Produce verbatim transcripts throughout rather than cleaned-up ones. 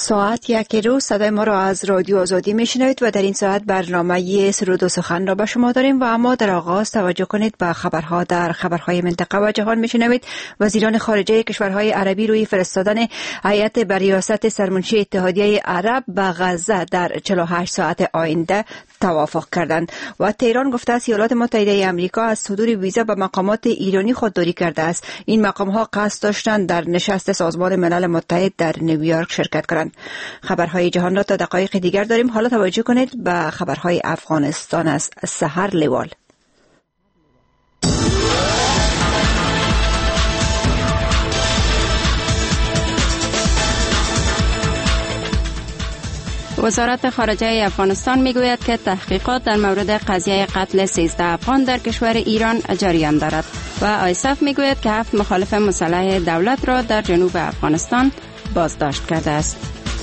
ساعت یک روز صدای ما را از رادیو آزادی میشنوید و در این ساعت برنامه سرود و سخن را به شما داریم و اما در آغاز توجه کنید به خبرها. در خبرهای منطقه و جهان میشنوید وزیران خارجه کشورهای عربی روی فرستادن هیئت به ریاست سرمنشی اتحادیه عرب به غزه در چهل و هشت ساعت آینده توافق کردند و تهران گفته است ایالات متحده آمریکا از صدور ویزا به مقامات ایرانی خودداری کرده است. این مقام‌ها قصد داشتند در نشست سازمان ملل متحد در نیویورک شرکت کنند. خبرهای جهان را تا دقایق دیگر داریم. حالا توجه کنید به خبرهای افغانستان از سحر لیوال. وزارت خارجه افغانستان میگوید که تحقیقات در مورد قضیه قتل سیزده افغان در کشور ایران جریان دارد و آیسف میگوید که هفت مخالف مسلح دولت را در جنوب افغانستان بازداشت کرده است.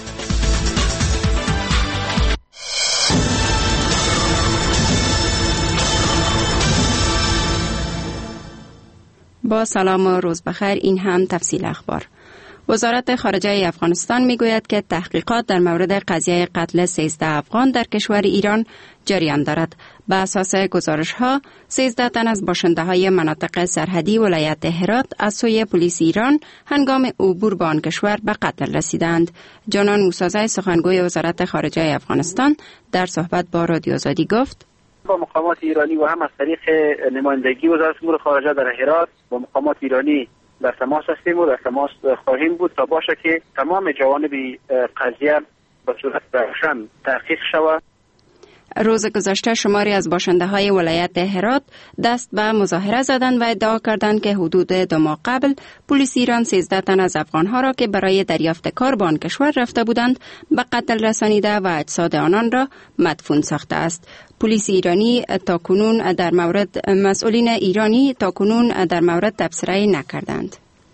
با سلام و روز بخیر، این هم تفصیل اخبار. وزارت خارجه افغانستان میگوید که تحقیقات در مورد قضیه قتل سیزده افغان در کشور ایران جریان دارد. به اساس گزارش ها، سیزده تن از باشنده های مناطق سرحدی ولایت هرات از سوی پلیس ایران هنگام عبور به آن کشور به قتل رسیدند. جانان موسازی سخنگوی وزارت خارجه افغانستان در صحبت با رادیو آزادی گفت: با مقامات ایرانی و هم از طریق نمایندگی وزارت امور خارجه در هرات با مقامات ایرانی در تماس هستیم و در تماس خواهیم بود تا باشه که تمام جوانب قضیه به صورت روشن تحقیق شود. روز گذشته شماری از باشنده های ولایت هرات دست به مظاهره زدند و ادعا کردند که حدود دو ماه قبل پلیس ایران سیزده تن از افغان ها را که برای دریافت کار به آن کشور رفته بودند به قتل رسانیده و اجساد آنان را مدفون ساخته است. پلیس ایرانی تاکنون در مورد مسئولین ایرانی تاکنون در مورد تبصره نکردند.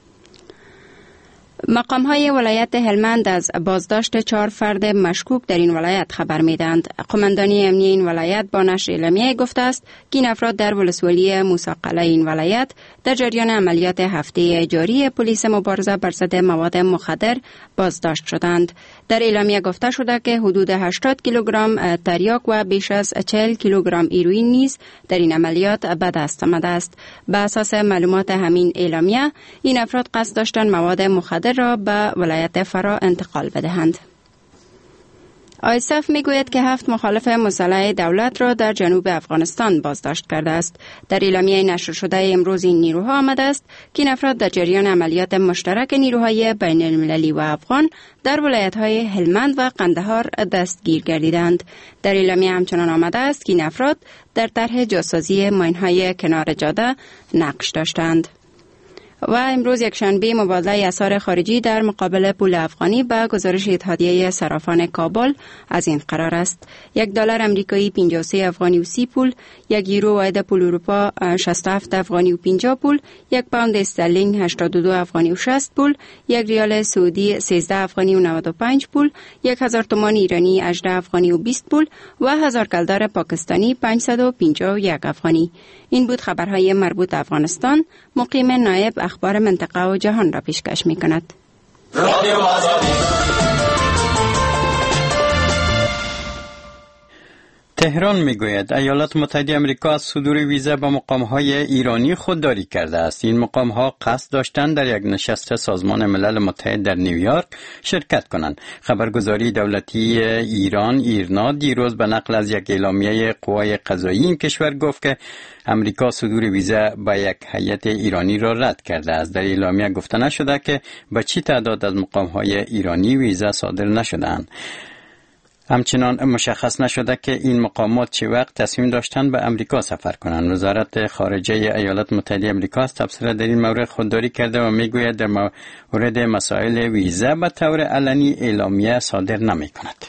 مقام های ولایت هلمند از بازداشت چهار فرد مشکوک در این ولایت خبر میدند. قماندانی امنیه این ولایت با نشر اعلامیه گفته است که این افراد در ولسوالی موسی-قلعه این ولایت در جریان عملیات هفته جاری پلیس مبارزه بر ضد مواد مخدر بازداشت شدند. در اعلامیه گفته شده که حدود هشتاد کیلوگرم تریاک و بیش از چهل کیلوگرم هیروئین نیز در این عملیات به دست آمده است. به اساس معلومات همین اعلامیه، این افراد قصد داشتند مواد مخدر را به ولایت فرا انتقال بدهند. آیسف میگوید که هفت مخالف مسلح دولت را در جنوب افغانستان بازداشت کرده است. در اعلامیه نشر شده امروز این نیروها آمده است که این افراد در جریان عملیات مشترک نیروهای بین المللی و افغان در ولایت‌های هلمند و قندهار دستگیر گردیدند. در اعلامیه همچنان آمده است که این افراد در طرح جاسازی ماین‌های کنار جاده نقش داشتند. و امروز یکشنبه مبادله اسعار خارجی در مقابل پول افغانی به گزارش اتحادیه صرافان کابل از این قرار است: یک دلار امریکایی پنجاه و سه افغانی و سی پول، یک یورو واحد پول اروپا شصت و هفت افغانی و پنجاه پول، یک پوند استرلینگ هشتاد و دو افغانی و شصت پول، یک ریال سعودی سیزده افغانی و نود و پنج پول، یک هزار تومان ایرانی هجده افغانی و بیست پول و هزار کلدار پاکستانی پانصد و پنجاه و یک افغانی. این بود خبرهای مربوط افغانستان. مقیم نایب اخبار منطقه و جهان را پیشکش می کند. تهران میگوید ایالات متحده آمریکا از صدور ویزا به مقام‌های ایرانی خودداری کرده است. این مقام‌ها قصد داشتند در یک نشست سازمان ملل متحد در نیویورک شرکت کنند. خبرگزاری دولتی ایران ایرنا دیروز به نقل از یک اعلامیه قوای قضایی این کشور گفت که امریکا صدور ویزا به یک هیئت ایرانی را رد کرده است. در اعلامیه گفته نشده که به چه تعداد از مقام‌های ایرانی ویزا صادر نشده‌اند. همچنان مشخص نشده که این مقامات چه وقت تصمیم داشتند به امریکا سفر کنند. وزارت خارجه ایالات متحده آمریکا از تبصره در این مورد خودداری کرده و میگوید در مورد مسائل ویزا به طور علنی اعلامیه صادر نمی کند.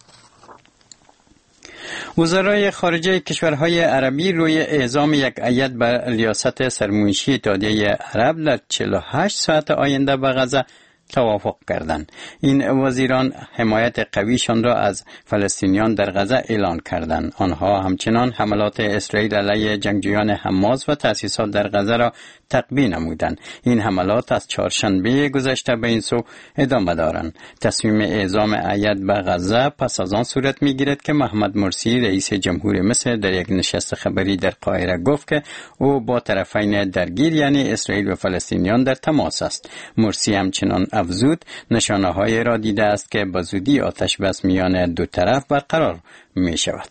وزرای خارجه کشورهای عربی روی اعزام یک هیئت به ریاست سرمنشی اتحادیه عرب در چهل و هشت ساعت آینده به غزه توافق کردند. این وزیران حمایت قویشان را از فلسطینیان در غزه اعلان کردند. آنها همچنان حملات اسرائیل علیه جنگجویان حماس و تأسیسات در غزه را تقویه نمودند. این حملات از چهارشنبه گذشته به این سو ادامه دارند. تصمیم اعزام هیات به غزه پس از آن صورت میگیرد که محمد مرسی رئیس جمهور مصر در یک نشست خبری در قاهره گفت که او با طرفین درگیر یعنی اسرائیل و فلسطینیان در تماس است. مرسی همچنان افزود نشانه‌های را دیده است که به زودی آتش بس میان دو طرف برقرار می شود.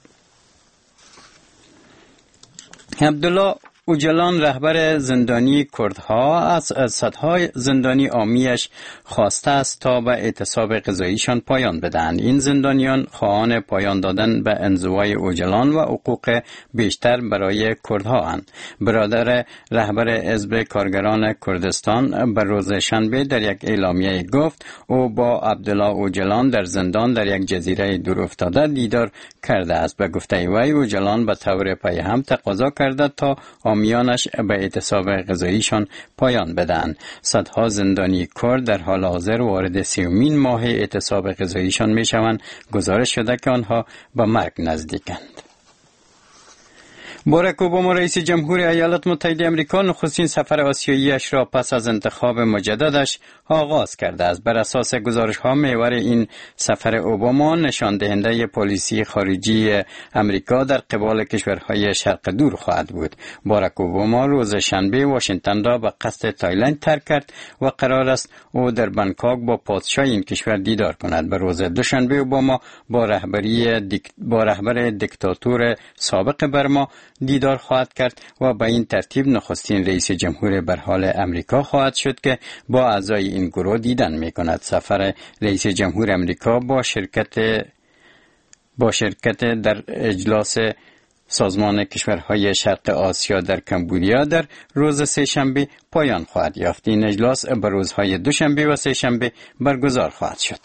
عبدالله اوجلان رهبر زندانی کردها از صدها زندانی عامیش خواسته است تا به اعتصاب قضاییشان پایان بدهند. این زندانیان خواهان پایان دادن به انزوای اوجلان و حقوق بیشتر برای کردها اند. برادر رهبر حزب کارگران کردستان به روز شنبه در یک اعلامیه گفت او با عبدالله اوجلان در زندان در یک جزیره دور افتاده دیدار کرده است. به گفته وی اوجلان به طور پیهم تقاضا کرده تا حامیانش به اعتصاب قضاییشان پایان بدهند. صدها زندانی کرد در حال حاضر وارد سیومین ماه اعتصاب قضاییشان می شوند. گزارش شده که آنها به مرگ نزدیکند. باراک اوباما رئیس جمهور ایالات متحده آمریکا نخستین سفر آسیایی‌اش را پس از انتخاب مجددش آغاز کرده است. بر اساس گزارش‌ها محور این سفر اوباما نشان دهنده پالیسی خارجی آمریکا در قبال کشورهای شرق دور خواهد بود. باراک اوباما روز شنبه واشنگتن را به قصد تایلند ترک کرد و قرار است او در بانکوک با پادشاه این کشور دیدار کند. به روز دوشنبه اوباما با رهبری دیک... با رهبر دیکتاتور سابق برما دیدار خواهد کرد و به این ترتیب نخستین رئیس جمهور به حال آمریکا خواهد شد که با اعضای این گروه دیدن می کند. سفر رئیس جمهور آمریکا با شرکت با شرکت در اجلاس سازمان کشورهای شرق آسیا در کمبودیا در روز سه شنبه پایان خواهد یافت. این اجلاس به روزهای دوشنبه و سه شنبه برگزار خواهد شد.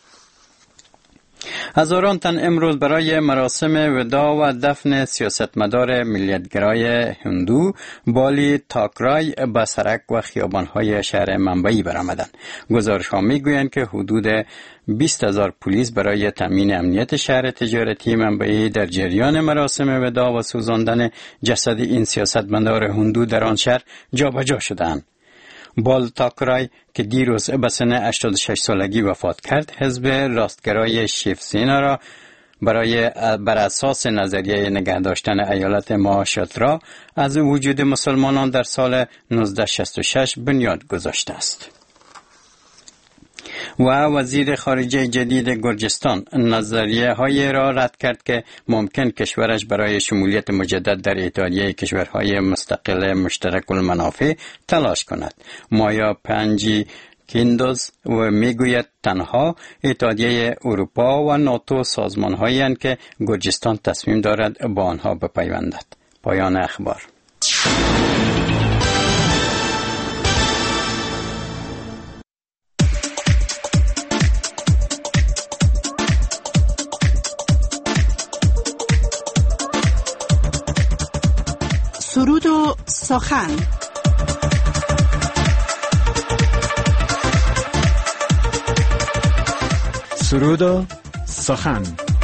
هزاران تن امروز برای مراسم وداع و دفن سیاستمدار ملیتگرای هندو بالی تاکرای به سرک و خیابان‌های شهر منبعی برآمدند. گزارش‌ها می‌گویند که حدود بیست هزار پلیس برای تامین امنیت شهر تجارتی منبعی در جریان مراسم وداع و سوزاندن جسد این سیاستمدار هندو در آن شهر جابجا شدند. بال تاکرای که دیروز به سن هشتاد و شش سالگی وفات کرد، حزب راستگرای شیوسینا را برای بر اساس نظریه نگه داشتن ایالت مهاشترا از وجود مسلمانان در سال نوزده شصت و شش بنیاد گذاشته است. و وزیر خارجه جدید گرجستان نظریه های را رد کرد که ممکن کشورش برای شمولیت مجدد در اتحادیه کشورهای مستقل مشترک المنافع تلاش کند. مایا پنجی کیندوز و میگوید تنها اتحادیه اروپا و ناتو سازمان هایی هستند که گرجستان تصمیم دارد با آنها بپیوندد. پایان اخبار. سرود و سخن. سرود و سخن.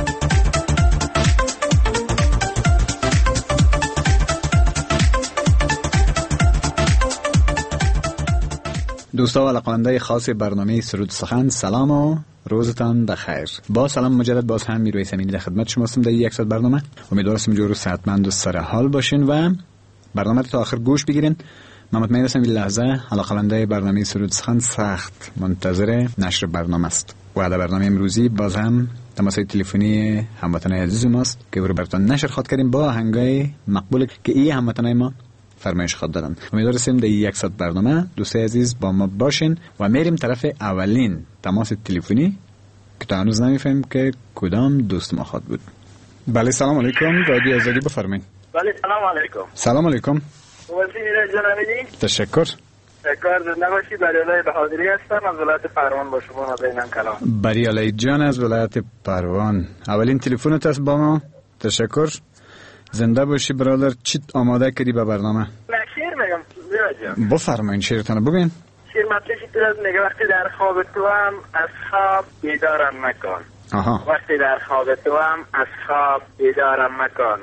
دوستا و علاقه‌مندان خاص برنامه سرود سخن، سلام و روزتان بخیر. با سلام مجدد باز هم میروی سمینی در خدمت شما هستم در یک ساعت برنامه. امیدوارم جور و صحتمند و سر حال باشین و برنامه رو تا آخر گوش بگیرین. من مطمئن هستم این لحظه علاقه‌مندان برنامه سرود سخن سخت منتظر نشر برنامه است. و در برنامه امروزی باز هم تماس تلفنی هموطنان عزیز ماست که رو براتون نشر خواد کردیم با آهنگای مقبول که این هموطنان ما فرمایش خواد دادن. امیدوارم در یک ساعت برنامه دوستای عزیز با ما باشین و میریم طرف اولین تماس تلفنی که تا هنوز نمیفهمیم که کدام دوست ما خواد بود. بله سلام علیکم، رادیو آزادی بفرمایید. بله سلام علیکم. سلام علیکم. وزیر جنابی تشکر. تشکر. زنده باشی. بریالای بهادری هستم از ولایت پروان با شما نازنین کلام. بریالای جان از ولایت پروان. اولین تلفنت است با ما. تشکر. زنده باشی برادر. چی آماده کردی به برنامه؟ شعر میگم. بفرمایید شعرتون بگین. شعر مطلبی تو میگه وقتی در خواب تو هم از خواب بیدارم مکن. آها. وقتی در خواب تو هم از خواب بیدارم مکن.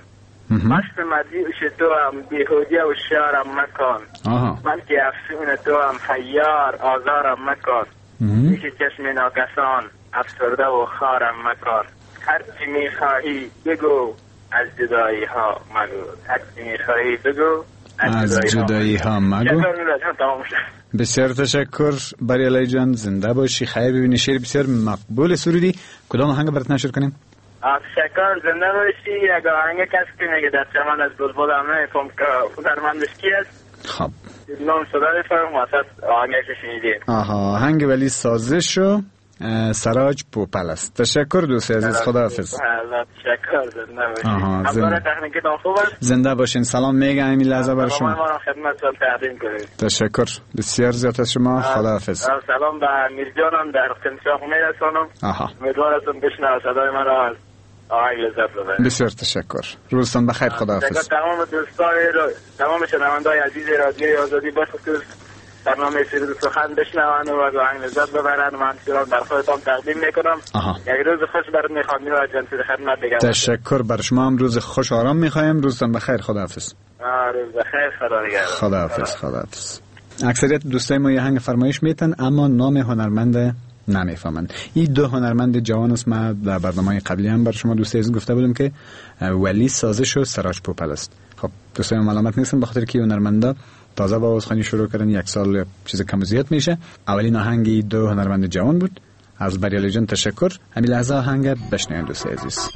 مست مدیوش تو هم بیهودی و شعرم مکن، من که افسون تو هم حیار آزارم مکن، پیش چشم ناکسان افسرده و خارم مکن، هر چی میخواهی بگو از جدایی ها مگو، هر چی میخواهی بگو از جدایی ها مگو. بسیار تشکر بریالی جان، زنده باشی، خیر ببینی. شعر بسیار مقبول سرودی، کدام آهنگ برات نشر کنیم؟ تشکر، زنده باشی. اگر آهنگ کسی که میگه در چمن از بلبل هم نمیفهم که هنرمندش کی است. خب نام صدا بفرم واسه آهنگش شنیدیم. آها، آهنگ ولی سازش و سراج پوپل است. تشکر دوست عزیز، خداحافظ. تشکر، زنده باشین. آها، زنده تکنیکتان خوب است؟ زنده باشین. سلام میگم این لحظه برای شما. سلام ما خدمتتون تقدیم کنید. تشکر بسیار زیاد از شما. خداحافظ. سلام به میرجانم در کنشاق میرسانم. آها، امیدوارم بشنوه صدای من را. آهنگ لذت ببرید. بسیار تشکر. روزتان بخیر. خداحافظ. تمام دوستان تمام شنوندگان عزیز رادیوی آزادی به خصوص برنامه سرود سخن بشنوند و از آهنگ لذت ببرند. من شما در خودتان تقدیم میکنم. یک روز خوش برات میخوام. میرا جان در خدمت دیگه. تشکر، بر شما هم روز خوش آرام میخوایم. روزتان بخیر. خداحافظ. روز بخیر. خدا نگهدار. خداحافظ. خداحافظ. اکثریت دوستای ما یه آهنگ فرمایش میتن اما نام هنرمند نمیفهمند. این دو هنرمند جوان است. من در برنامه قبلی هم بر شما دوستای عزیز گفته بودم که ولی سازش و سراج پوپل است. خب دوستای ملامت نیستن، بخاطر که هنرمندا تازه با آوازخوانی شروع کردن، یک سال چیز کم زیاد میشه. اولین آهنگ دو هنرمند جوان بود. از بریالی جان تشکر. همین لحظه آهنگ بشنوید دوستای عزیز.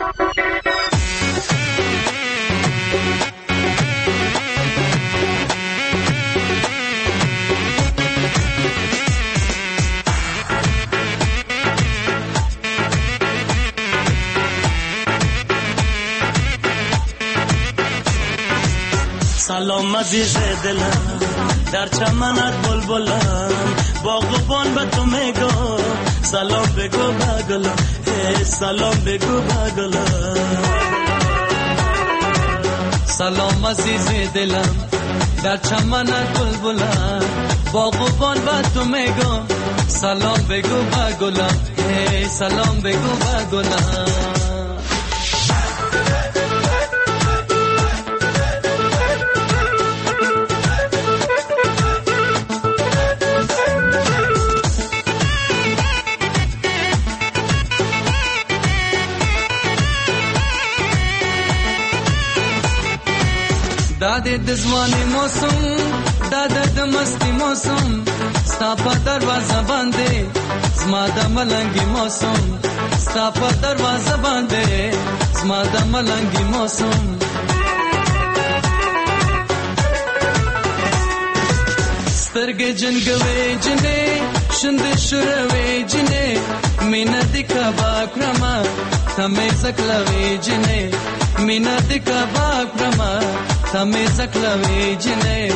سلام عزیز دلم، در چمنت بلبلم، باغبان به تو میگو سلام بگو بگلم، سلام بگو بگلم. سلام عزیز دلم، در چمنت بلبلم، باغبان به تو میگو سلام بگو بگلم، سلام بگو بگلم. داده دزوانی موسم، داده دمستی موسم، ستاپا دروازه بانده، زماده ملنگی موسم، ستاپا دروازه بانده، زماده ملنگی موسم. سترگه جنگوی جنه، شنده شروی جنه، مینه دیکا باکرما، تمی زکلوی جنه، مینه دیکا باکرما، تمی زکلوی جنه.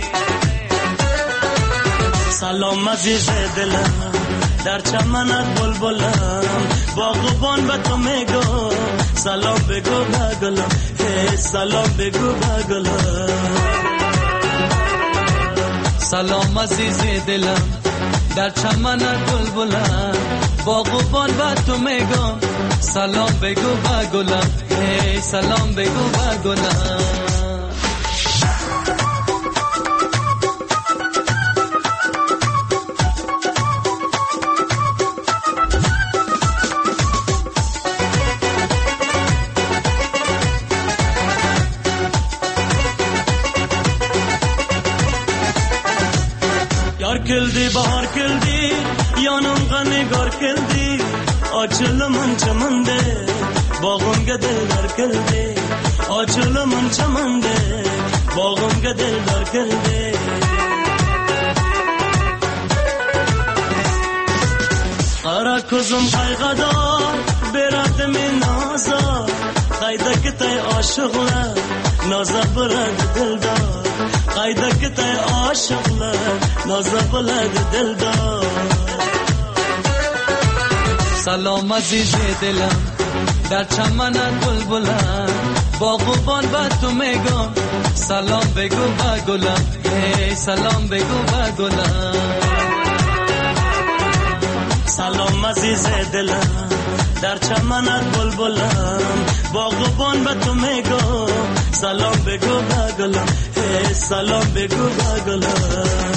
سلام عزیز دلم، در چمنت بلبلم، باغبان به تو میگو سلام بگو بگلم، سلام بگو بگلم. سلام عزیز دلم، در چمنت بلبلم، باغبان به تو میگو سلام بگو بگلم، سلام بگو بگلم. کلدی بهار کلدی یانم غنگار کلدی آچل من چمنده باغم گدل در کلدی آچل من چمنده باغم گدل در کلدی. قرا کزم قیقدار برات من نازا قیده کتای عاشقله نازا برد دلدار قیده کتای عاشقله نازا بلد دلدار. سلام عزیز دلم، در چمنت بلبلم، باغبان به تو میگم سلام بگو بگلم، سلام بگو بگلم. سلام عزیز دلم، در چمنت بلبلم، باغبان به تو میگم سلام بگو بگلم سلام بگو بگلم.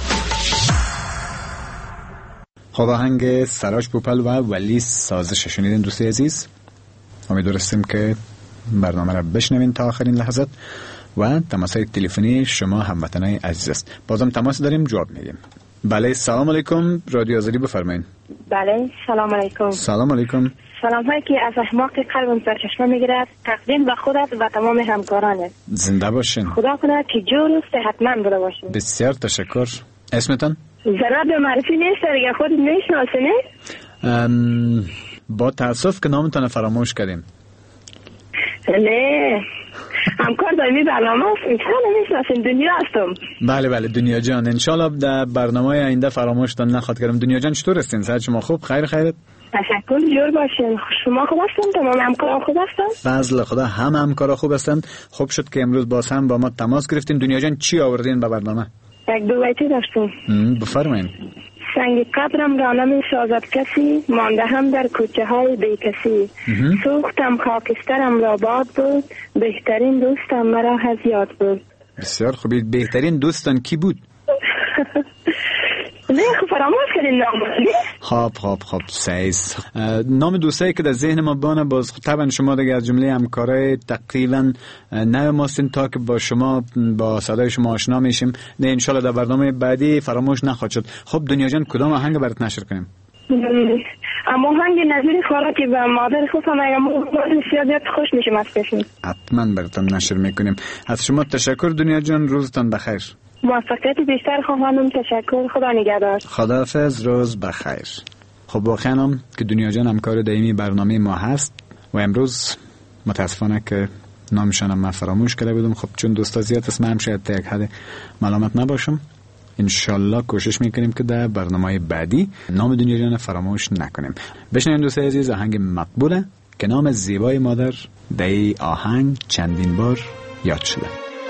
خب آهنگ سراج پوپل و ولی سازش شنیدین دوستی عزیز. امیدوارستیم که برنامه را بشنوین تا آخرین لحظات و تماسای تلفنی شما هموطنای عزیز است. بازم تماس داریم، جواب میدیم. بله سلام علیکم، رادیو آزادی بفرمایید. بله سلام علیکم. سلام علیکم. سلام هایی که از احماق قلبم سرچشمه میگیرد تقدیم به خودت و تمام همکارانت. زنده باشین. خدا کنه که جور و صحتمند بوده باشین. بسیار تشکر. اسمتان؟ ضرورت به معرفی نیست دیگه، خودت میشناسی نه؟ با تاسف که نامتان فراموش کردیم. نه همکار دایمی برنامه است، انشالله میشناسین. دنیا هستم. بله بله دنیا جان، انشالله در برنامه آینده فراموشتان نخواد کردم. دنیا جان چطور هستین؟ صحت شما خوب؟ خیر خیرت؟ تشکر، جور باشین. شما خوب هستین؟ تمام همکارا خوب هستن؟ فضل خدا همه همکارا خوب هستن. خوب شد که امروز باز هم با ما تماس گرفتین. دنیا جان چی آوردین به برنامه؟ یک دو بیتی داشتم. بفرمایید. سنگ قبرم را نمی سازد کسی، مانده هم در کوچه های بی کسی. سوختم خاکسترم را باد بود، بهترین دوستم مرا از یاد بود. بسیار خوبی. بهترین دوستان کی بود؟ نه خب فراموش کردین نام. خب خب خب سیز نام دوستایی که در ذهن ما بانه. باز طبعا شما دیگه از جمله همکارای تقریبا نه ماستین تا که با شما با صدای شما آشنا میشیم. نه انشالله در برنامه بعدی فراموش نخواهد شد. خب دنیا جان کدام آهنگ برات نشر کنیم؟ اما آهنگ نظیر خوراکی به مادر خودم اگه سیادت خوش میشم از بشنید. حتما براتون نشر میکنیم. از شما تشکر دنیا جان، روزتان بخیر. موفقیت بیشتر خواهانم. تشکر، خدا نگهدار. خداحافظ، روز بخیر. خب واقعا هم که دنیا جان همکار دائمی برنامه ما هست و امروز متاسفانه که نامشانم من فراموش کرده بودم. خب چون دوستا زیاد است من شاید تا یک حد ملامت نباشم. انشالله کوشش میکنیم که در برنامه بعدی نام دنیا جان فراموش نکنیم. بشنویم دوستای عزیز آهنگ مقبوله که نام زیبای مادر در این آهنگ چندین بار یاد شده.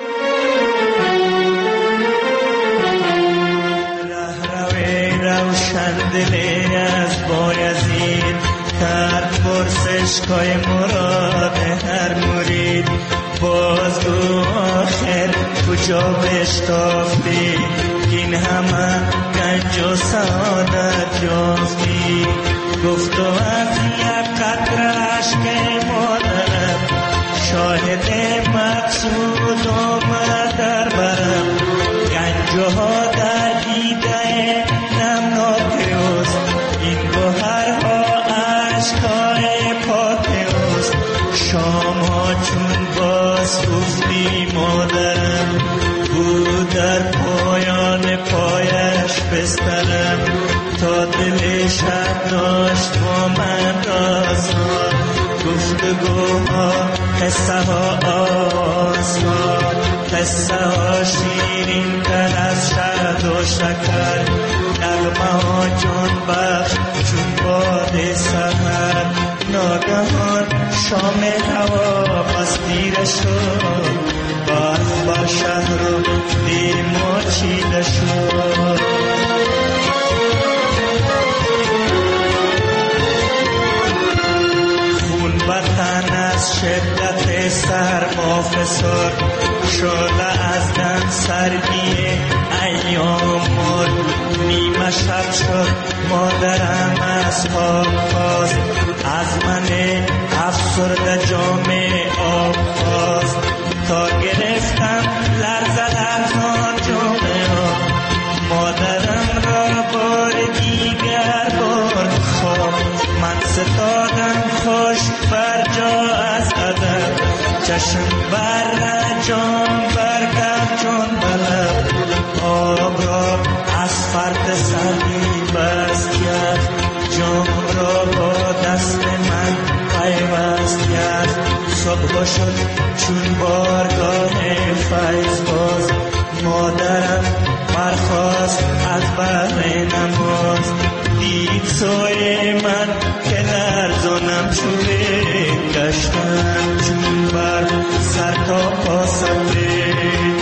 روشن دلی از بایزید کرد پرسش کای مراد هر مرید. بازگو آخر کجا بشتافتی این همه گنج و سعادت یافتی. گفت و از یک قطره عشق مادرم شاهد مقصود آمد در برم. گنج ها در دیده نمناک اوست، این گوهرها عشقای پاک اوست. شام ها چون باز گفتی مادرم بود در پایان پایش بسترم. تا دلش داشت با من رازها گفتگوها قصه ها آسان. قصه ها شیرین تر از شهد و شکر. نغمه ها جان بخش چون باد سحر. ناگهان شام هوا پس دیره شد. برف با شهر و دیر مچیده شد. وطن از شدت سرما فسرد شده از دم سردی ایام مرد. نیمه شب شد مادرم از خواب خواست، از من افسرده جام آب خواست. تا گرفتم لرزه لرزان جام آب مادرم را بار دیگر برد خواب. من ستادم خوش بر جا از ادب چشم بر جان برگرد جان بلب. آب را از فرد سردی بست کرد، جام را با دست من پیوست کرد. صبح شد چون بارگاه فیض باز، مادرم برخاست از بحر نماز. دید سوی من که لرزانم شده گشتم چون بر سر تا پا سفره.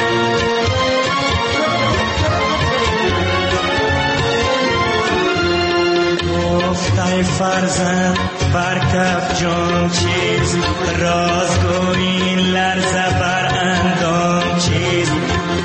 گفت ای فرزند برکف جان چیز رازگو این لرزه بر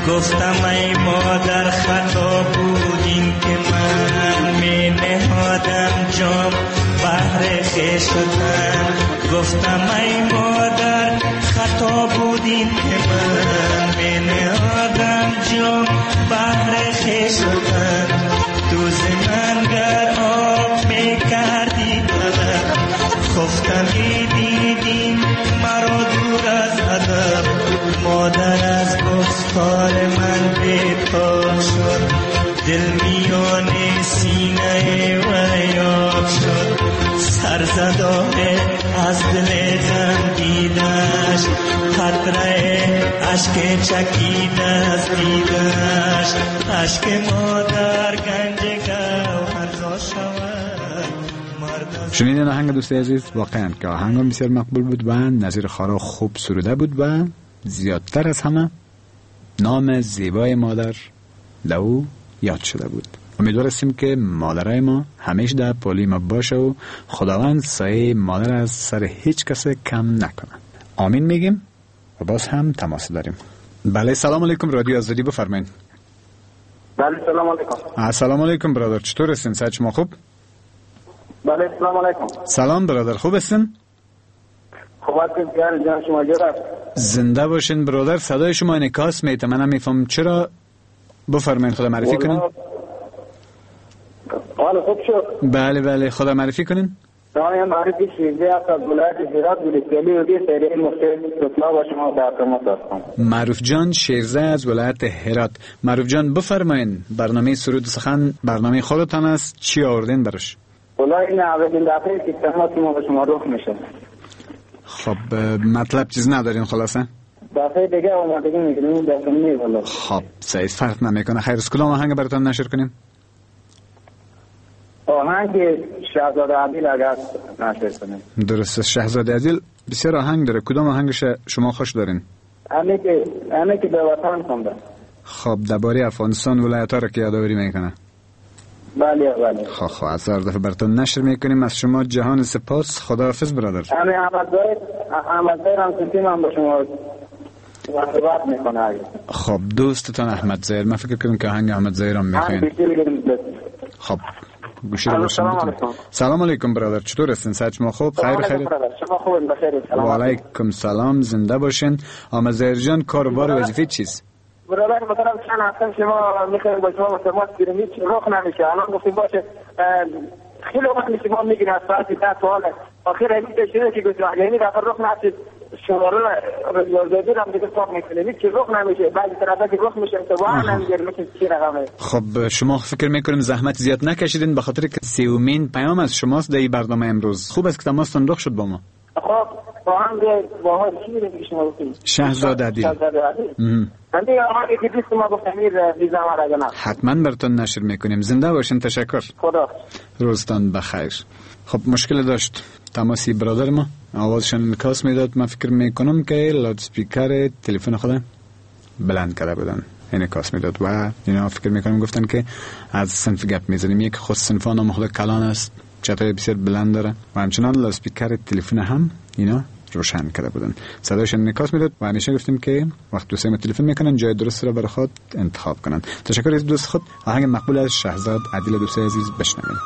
گفتم ای مادر خطا بود این که من می نهادم جام بهر خویشتن. گفتم ای مادر خطا بود این که من می نهادم جام بهر خویشتن. دوز من گر آب می کردی قدر خفتم دیدیم مرا دور از ادب. مادر از گفتار من بی‌پا شد دل میان سینه و یاب شد. سرزدای از دل غم دیدش قطره اشک چکید از دیدش. اشک مادر گنج گوهرزا شود. شنیدین آهنگ دوستی عزیز؟ واقعا که آهنگ بسیار مقبول بود و نظیر خارا خوب سروده بود و زیادتر از همه نام زیبای مادر دو یاد شده بود. امیدوار هستیم که مادرای ما همیشه در پولی ما باشه و خداوند سایه مادر از سر هیچ کس کم نکنه. آمین میگیم و باز هم تماس داریم. بله سلام علیکم رادیو آزادی بفرمایید. بله سلام علیکم. السلام علیکم برادر، چطور هستین؟ صحت شما خوب؟ بله سلام علیکم. سلام برادر، خوب هستین؟ خوب هستین جان شما جواب. زنده باشین برادر، صدای شما انعکاس میده، منم میفهم چرا. بفرمایید خدا معرفی کنین. حالا خوب شد. بله بله خدا معرفی کنین. دایم معرفی شیرزه از ولایت هرات ولسوالی و دی سری مختلف اطلاع با شما در تماس هستم. معروف جان شیرزه از ولایت هرات. معروف جان بفرمایید، برنامه سرود سخن برنامه خودتان است، چی آوردین براش؟ والله این اولین دفعه که تماس ما با شما رخ میشه. خب مطلب چیز ندارین خلاصه؟ دفعه دیگه اومدگی میگیریم دفعه نیست والله. خب سعید فرق نمیکنه. خیر از کدام آهنگ براتون نشر کنیم؟ آهنگ شهزاده عادل اگر نشر کنیم. درسته، شهزاده عادل بسیار آهنگ داره. کدام آهنگش شما خوش دارین؟ همه که همه که به وطن خونده. خب درباره افغانستان ولایت‌ها را که یادآوری میکنه. بله بله. خب خب از هر دفعه براتون نشر میکنیم. از شما جهان سپاس. خداحافظ برادر. همه احمد زاید احمد زاید هم سنتیم هم با شما وقت میکنه. خب دوستتان احمد زاید، من فکر کنم که آهنگ احمد زاید هم میخواین. خب گوشی رو باشم. سلام علیکم برادر، چطور هستین؟ صحت شما خوب؟ خیر خیر. شما خوبین؟ بخیر. سلام. و علیکم سلام، زنده باشین. احمد زاید جان کاروبار و وظیفه چیست؟ برادر مثلا چند هفته شما میخوایم با شما تماس بگیریم هیچ رخ نمیشه. الان گفتیم باشه خیلی وقت شما میگین از ساعت ده سوال آخر همین شده که گفتم یعنی دفعه رخ نمیشه شما رو یادداری هم دیگه صاف میکنه هیچ رخ نمیشه. بعضی طرفا که رخ میشه تو واقعا نمیگیره میشه چی رقمه. خب شما فکر میکنیم زحمت زیاد نکشیدین به خاطر که سیومین پیام از شماست در این برنامه امروز. خوب است که تماستون رخ شد با ما. خب با هم با هم چی میگید شما گفتید؟ شهزاده عادل. شهزاده عادل. من دیگه آقای که دوست ما گفتم میر ویزا ما را جناب. حتما براتون نشر میکنیم. زنده باشین. تشکر. خدا. روزتان بخیر. خب مشکل داشت تماسی برادر ما، آوازشان انعکاس میداد. من فکر میکنم که لاود اسپیکر تلفن خودم بلند کرده بودن، انعکاس میداد و اینا فکر میکنم گفتن که از صنف گپ میزنیم. یک خود صنفان هم خود کلان است، چطور بسیار بلند داره و همچنان لاود اسپیکر تلفن هم اینا روشن کرده بودن، صداش انعکاس میداد و همیشه گفتیم که وقت دوستای تلفن میکنن جای درست را برای خود انتخاب کنن. تشکر از دوست خود. آهنگ مقبول از شهزاد عادل دوستای عزیز بشنوید.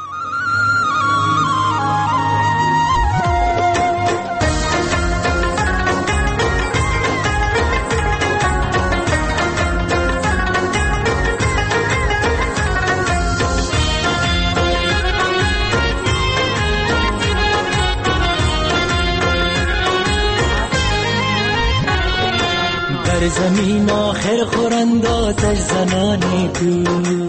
در زمین آخر خورند آتش زنانی تو،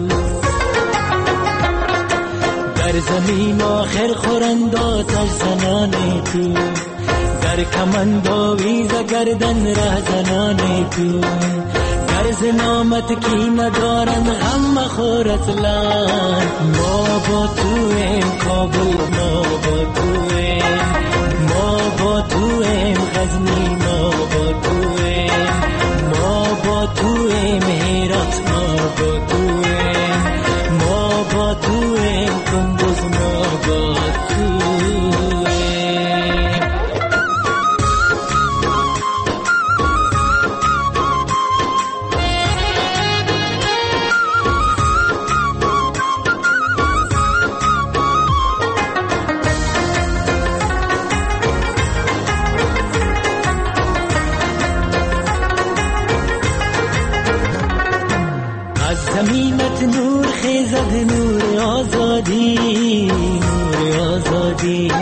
در زمین آخر خورند آتش زنانی تو، در کمند آویز گردن ره زنانی تو، در زنامت کی ندارن غم مخورت لان. ما با تو ایم کابل، ما با تو ایم، ما با تو ایم غزنی، ما با تو ایم، ما با تو ایم هرات، ما با تو ایم، ما با تو ایم کندوز، ما با تو ایم. دارد نور آزادی، نور آزادی.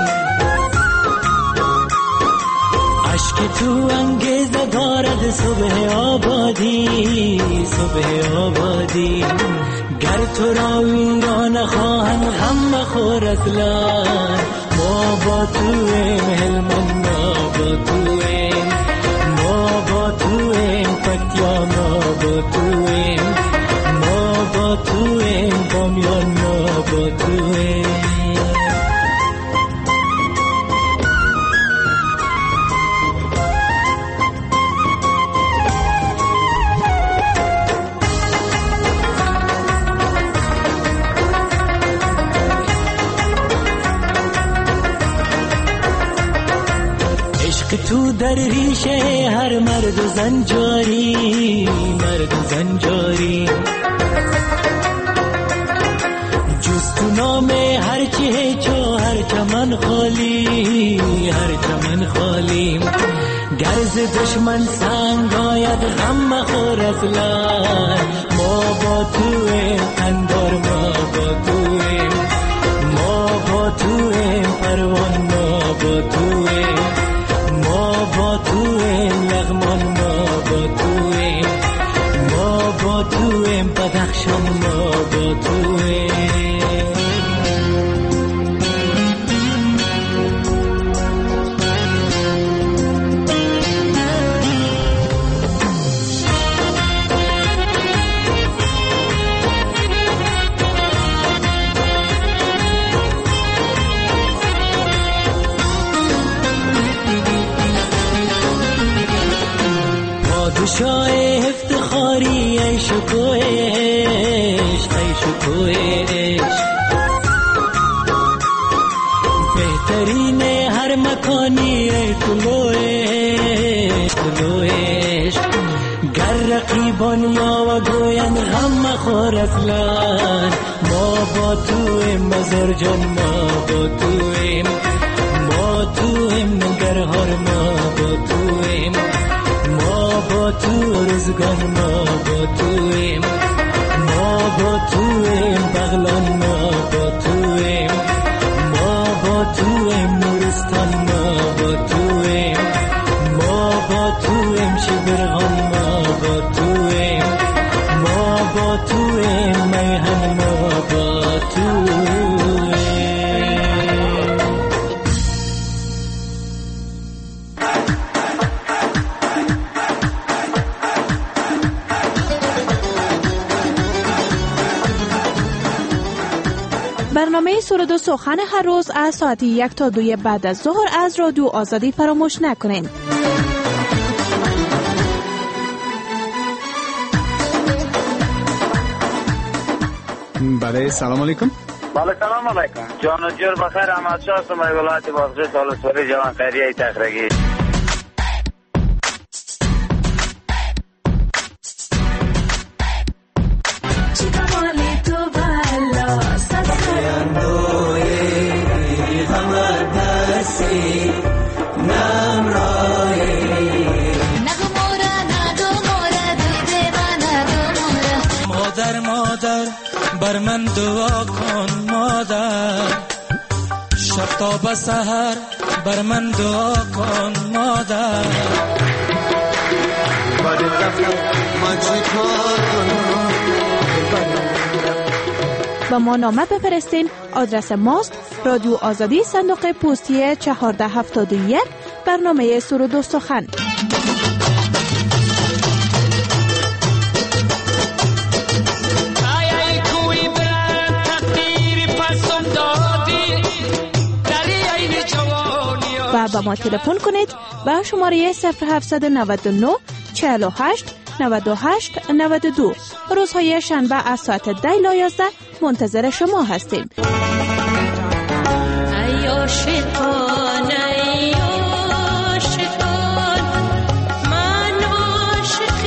عشق تو انگیزه دارد صبح آبادی، صبح آبادی. گر تو را ویران خواهند غم مخور اصلا، ما با تویم هلمند، ما با تویم، ما با تویم پکتیا، ما با تویم، ما با تویم بامیان، ما با تویم. تو در ریشه هر مرد و زن جاری، مرد و زن جاری. جز تو نام هر چه چو هر چمن خالی، هر چمن خالی. گرز دشمن سنگ آید غم مخور اصلا، ما با تویم اندار، ما با تویم، ما با تویم پروان، ما با تویم، ما با تویم لغمان، ما با تویم، ما با تویم بدخشان، ما با تویم. پادشاه افتخاری ای شکوه عشق، ای شکوه عشق. بهترین هر مکانی ای طلوع عشق، طلوع عشق. گر رقیبان یا و گوین غم مخور اصلا، ما با تویم مزار جان، ما با تویم، ما تویم نگرهار، ما با تویم، ما با تو روزگار، ما با تویم، ما با تویم بغلان، ما با تویم، ما با تویم نورستان، ما با تویم، ما با تویم شبرغان، ما با تویم، ما با تویم میهن، ما با تویم. برنامه سرود و سخن هر روز از ساعت یک تا دوی بعد از ظهر از رادیو آزادی فراموش نکنین. بله، سلام علیکم. بله سلام علیکم. جان و جور بخیر. احمد شاه هستم از ولایت بازغه سالسوری جوان خیریه تخرگی. بر من دعا کن مادر، شب تا به سحر بر من دعا کن مادر. با ما نامه بفرستین. آدرس ماست رادیو آزادی، صندوق پستی چهارده هفتاد و یک، برنامه سرود و سخن. و با ما تلفن کنید با شماره صفر هفت نه نه چهل و هشت نود و هشت نود و دو. روزهای شنبه از ساعت ده تا یازده منتظر شما هستیم. ای عاشقان، ای عاشقان، من عاشق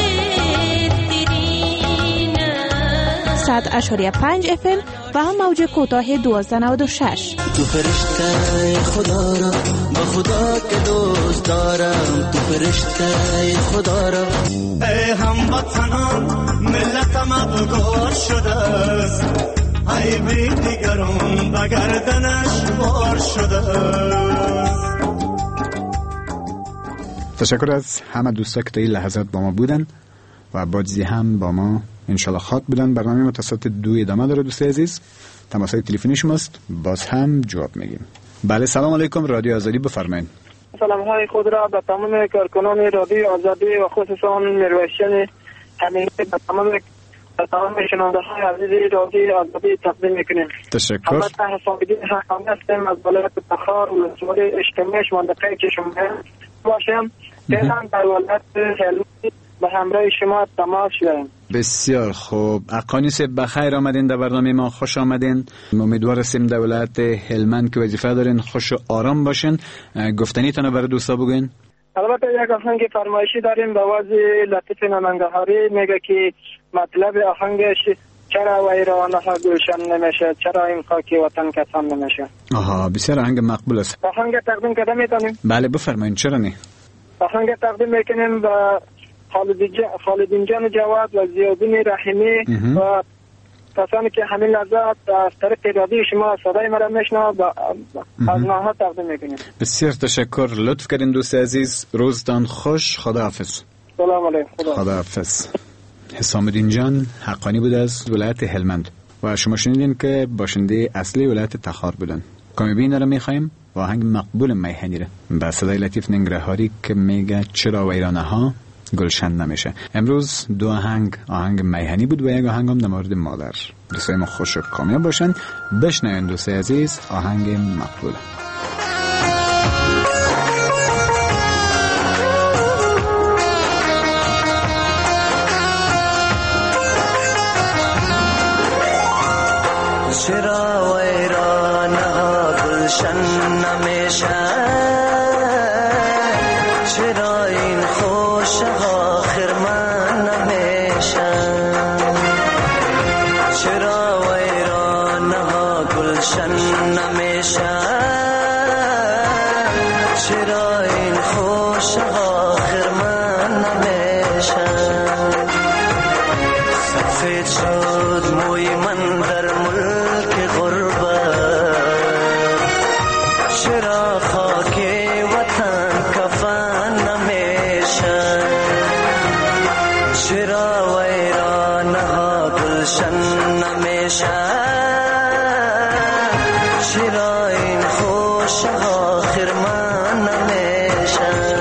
دیرینم. صد اشاری پنج اف ام و موج کوتاه دوازده نود و شش. تو فرشته خدا را با خدا که دوست دارم، تو فرشته خدا را. ای هموطنان ملتم ابرگار شده است، ای بی دیگران بگردنش بار شده. تشکر از همه دوستا که تا این لحظات با ما بودن و بازی هم با ما انشالله خاط بودن. برنامه متصات دو ادامه داره دوست عزیز. تماسهای تلفنی شماست، باز هم جواب میگیم. بله سلام علیکم، رادیو آزادی بفرمایید. سلام های خود را به تمام کارکنان رادیو آزادی و خصوصا میرویسیان همین به تمام به تمام شنونده های عزیز رادیو آزادی تقدیم میکنیم. تشکر. البته حسابیدین حقانه هستیم از ولایت تخار و مسئول اجتماعی منطقه کشم باشم. فعلا در ولایت هلمند به همراه شما تماس شدیم. بسیار خوب. اقانی سه بخیر آمدین در برنامه ما، خوش آمدین. امیدوار هستیم در ولایت هلمند که وظیفه دارین خوش و آرام باشین. گفتنیتون برای دوستا بگین. البته یک آهنگ فرمایشی داریم به وازی لطیف نمنگهاری، میگه که مطلب آهنگش چرا ویرانه ها گلشن نمیشه، چرا این خاکی وطن کسان نمیشه. آها بسیار آهنگ مقبول است. آهنگ تقدیم کده میتونیم؟ بله بفرمایید، چرا نه. آهنگ تقدیم میکنیم به خالدین جان جواد و زیادین رحیمی و کسانی که همین لحظات از طریق رادیو شما صدای مرا میشنوند از ناها تقدیم میکنیم. بسیار تشکر، لطف کردین دوست عزیز. روزتان خوش. خداحافظ. سلام علیکم. خداحافظ. حسام الدین جان حقانی بود از ولایت هلمند و شما شنیدین که باشنده اصلی ولایت تخار بودن. کامی بین را میخوایم و آهنگ مقبول میهنی را به صدای لطیف ننگرهاری که میگه چرا ویرانه ها گلشن نمیشه. امروز دو آهنگ آهنگ میهنی بود و یک آهنگ هم در مورد مادر. دوستای ما خوش و کامیاب باشن. بشنوین دوستای عزیز آهنگ مقبول. چرا ویرانه ها گلشن نمیشه، چرا این خوش ها خرمن نمیشه، چرا ویرانه ها گلشن نمیشه، چرا این خوش ها خرمن نمیشه. سفید شد موی من در ملک غربت، چرا خاک وطن کفن نمیشه، چرا ویرانه ها گلشن نمیشه، چرا این خوش ها خرمن نمیشه.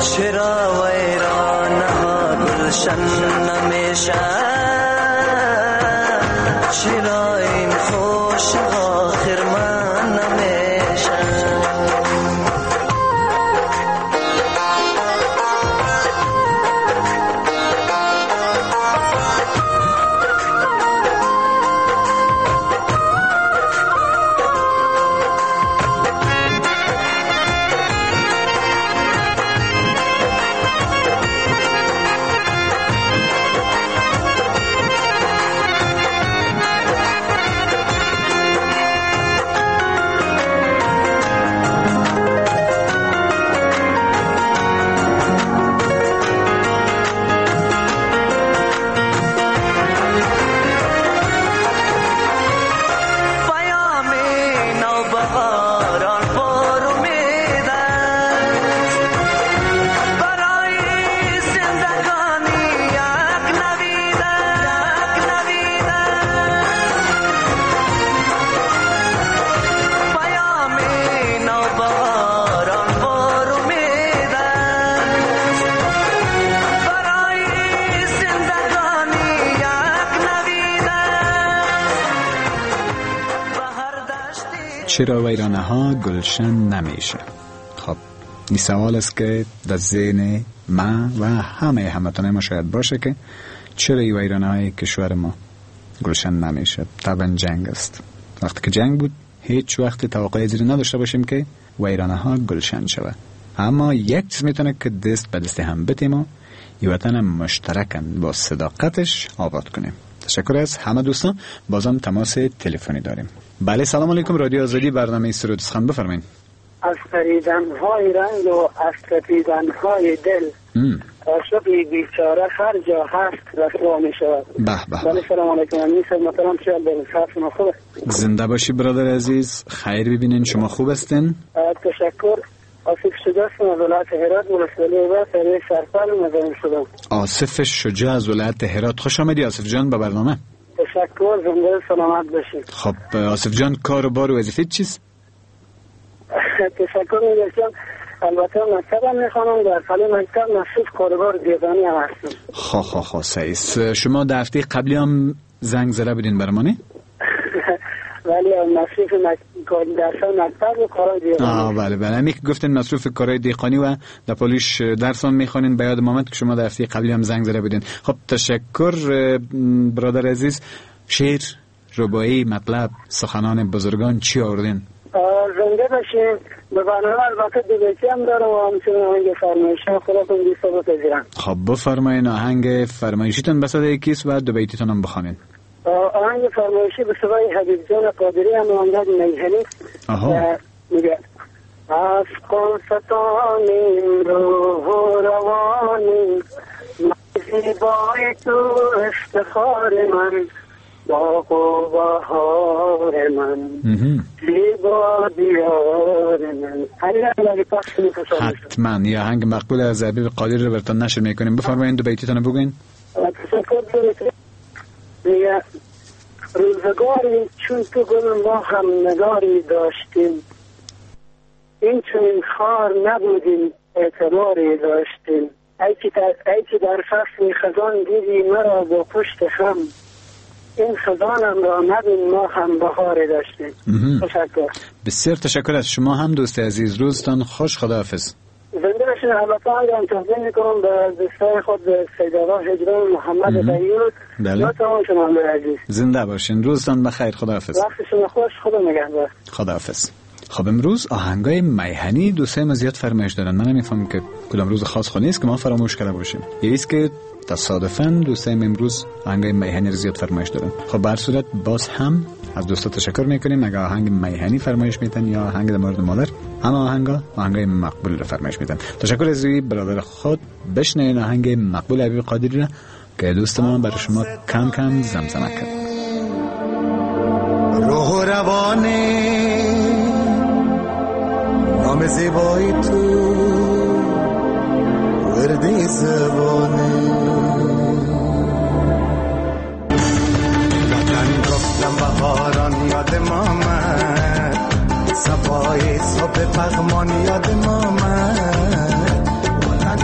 چرا ویرانه ها گلشن نمیشه چرا این خوش آخر من نمیشه چرا ویرانه ها گلشن نمیشه؟ خب این سوال است که در ذهن ما و همه هموطنان ما شاید باشه که چرا این ویرانه های کشور ما گلشن نمیشه. طبعا جنگ است. وقتی که جنگ بود هیچ وقت توقع زیر نداشته باشیم که ویرانه ها گلشن شود. اما یک چیز میتونه که دست به دست هم بتیم و این وطن مشترکاً با صداقتش آباد کنیم. تشکر از همه دوستان. بازم تماس تلفنی داریم. بله سلام علیکم. رادیو آزادی برنامه سرود سخن بفرمایید. از خریدن‌های رنگ و از تپیدن‌های دل عاشقی بیچاره هر جا هست رسوا می شود. به به. بله سلام علیکم. نیست محترم شد به صحت شما خوبه؟ زنده باشی برادر عزیز. خیر ببینین. شما خوب هستین؟ تشکر. آصف شجاع از ولایت هرات ولسوالی و سروی سرپل مزاحم شدم. آصف شجاع از ولایت هرات. خوش آمدی آصف جان به برنامه. تشکر. زنده سلامت باشید. خب آصف جان کار و بار و وظیفه چیست؟ تشکر می‌کنم. البته مکتبم میخوانم در خالی مکتب مسئول کاربار دیدانی هم هستم. خب خب خب سعیس. شما در هفته قبلی هم زنگ زده بودین برمانی؟ ولی مصروف درس مکتب و کارهای دیقانی. آه بله بله. همی که گفتین مصروف کارهای دیقانی و در پالیش درسان میخوانین به یاد مامد که شما در هفته قبلی هم زنگ زده بودین. خب تشکر برادر عزیز. شعر، رباعی، مطلب، سخنان بزرگان چی آوردین؟ زنده باشین. به برنامه البته دو بیتی هم دارم و همچنین آهنگ فرمایشی خودتون دوست بپذیرم. خب بفرمایین. آهنگ فرمایشیتون بساده یکیست و دو بیتیتون هم بخوانین. آهنگ فرمایشی به صدای حبیب جان قادری هم محمد میهنی میگه از کن ستانیم روح و روانیم زیبای تو افتخار من باغ و بهار من زیبا دیار من. حتما یه آهنگ مقبول از حبیب قادری رو براتون نشر میکنیم. بفرمایین دو بیتیتون رو بگوین. میگه روزگاری چون تو گل ما هم نگاری داشتیم این چون خار نبودیم اعتباری داشتیم ای که در, ای که در فصل خزان دیدی مرا با پشت خم این خزانم را نبین ما هم بهاری داشتیم. تشکر. بسیار تشکر از شما هم دوست عزیز. روزتان خوش. خداحافظ. زنده باشید. البته هم توضیح میکنم به دوستای خود سید آقا هجران محمد بیوت. بله. تمام شما عزیز. زنده باشین. روزتان بخیر. خداحافظ. وقت شما خوش. خدا نگهدار. خداحافظ. خب امروز آهنگای میهنی دوستای ما زیاد فرمایش دارن. من نمیفهمم که کدام روز خاص خونی است که ما فراموش کرده باشیم. یه است که تصادفاً دوستای امروز آهنگای میهنی رو زیاد فرمایش دارن. خب به هر صورت باز هم از دوستا تشکر میکنیم اگه آهنگ میهنی فرمایش میتن یا آهنگ در مورد مادر. همه آهنگا آهنگای مقبول رو فرمایش میتن. تشکر از برادر خود. بشنوین آهنگ مقبول حبیب قادری را که دوست ما برای شما کم کم زمزمه کرد. روح روانه نام زیبایی تو وردی زبانه وطن گفتم بهاران یاد مامد صفای صبح پغمان یاد مامد وطن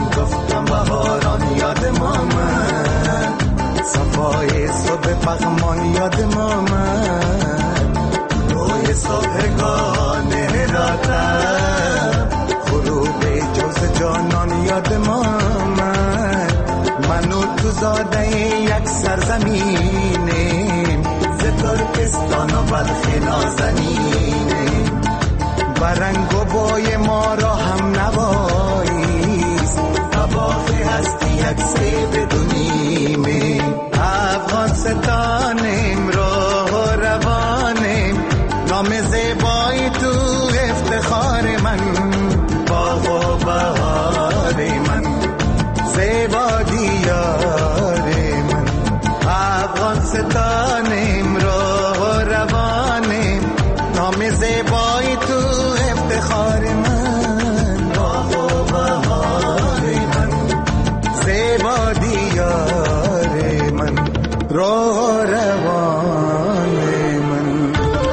یاد ما من من و تو زاده یک سرزمینیم ز ترکستان و بلخ نازنینیم و رنگ و بوی ما را هم نواییست و باغ هستی یک سیب دونیم افغانستانیم راه و روانیم نام زیبای تو افتخار من باغ و بهار من زیبا دیار من افغانستانیم راه و روانیم نام زیبای تو افتخار من باغ و بهار من زیبا دیار من راه و روان من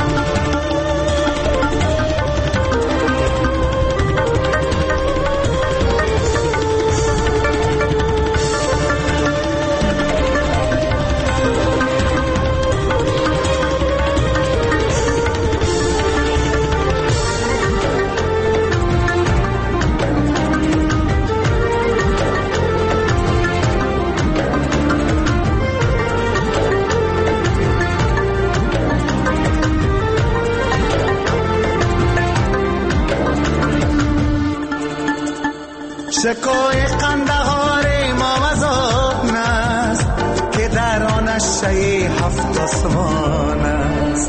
شکوی قندهار ما مذاب نست که در آنش شی هفت آسمان است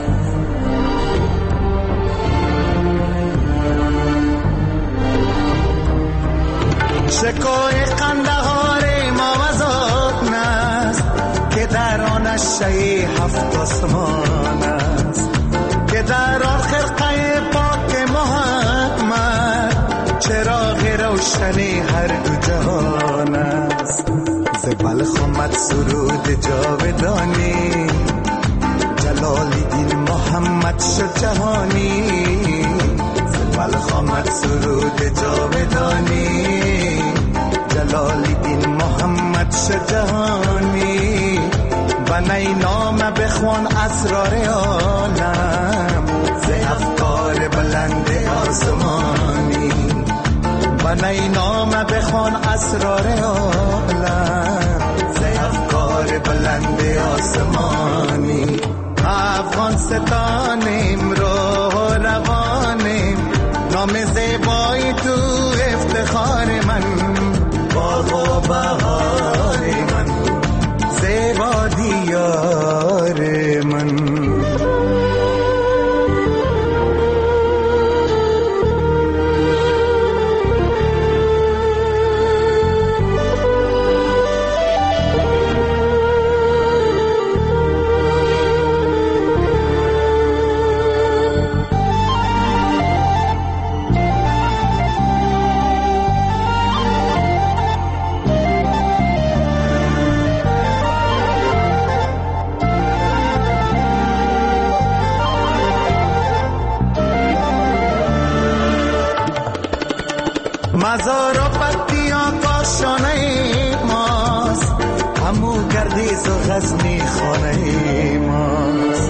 شکوی قندهار ما مذاب نست که در آنش شی هفت آسمان است که در آن خرقه پاک محمد چراغ روشنی هر دو جهان است ز بلخ آمد سرود جاودانی جلال دین محمد شد جهانی ز بلخ آمد سرود جاودانی جلال دین محمد شد جهانی و نی نام بخوان اسرار عالم ز افکار بلند آسمانی و نی نام بخوان اسرار عالم ز افکار بلند آسمانی افغانستانیم راه و روانیم نام زیبای تو افتخار من باغ و بهار من زیبا دیار من مزار و پتیان کاشانه ماست همو گردیز و غزنی خانه ماست